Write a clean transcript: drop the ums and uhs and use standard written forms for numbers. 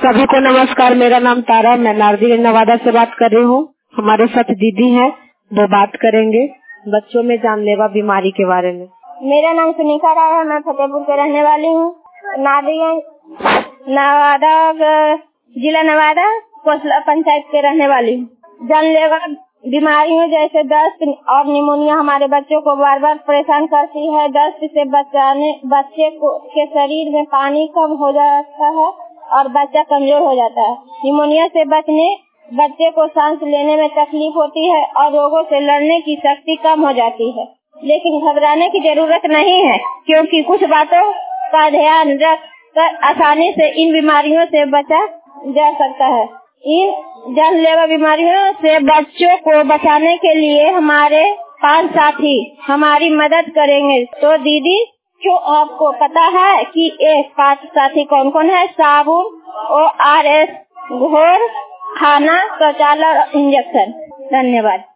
सभी को नमस्कार। मेरा नाम तारा, मैं नारदी नवादा से बात कर रही हूँ। हमारे साथ दीदी हैं, वो बात करेंगे बच्चों में जानलेवा बीमारी के बारे में। मेरा नाम सुनीता राय है, मैं फतेहपुर के रहने वाली हूँ। नारदी नवादा, जिला नवादा, कोसला पंचायत के रहने वाली हूँ। जानलेवा बीमारियों जैसे दस्त और निमोनिया हमारे बच्चों को बार बार परेशान करती है। दस्त से बच्चे के शरीर में पानी कम हो जाता है और बच्चा कमजोर हो जाता है। निमोनिया से बच्चे को सांस लेने में तकलीफ होती है और रोगों से लड़ने की शक्ति कम हो जाती है। लेकिन घबराने की जरूरत नहीं है, क्योंकि कुछ बातों का ध्यान रख कर आसानी से इन बीमारियों से बचा जा सकता है। इन जानलेवा बीमारियों से बच्चों को बचाने के लिए हमारे 5 साथी हमारी मदद करेंगे। तो दीदी, क्यों आपको पता है कि ये 5 साथी कौन कौन है? साबुन, ORS, घोर, खाना, शौचालय और इंजेक्शन। धन्यवाद।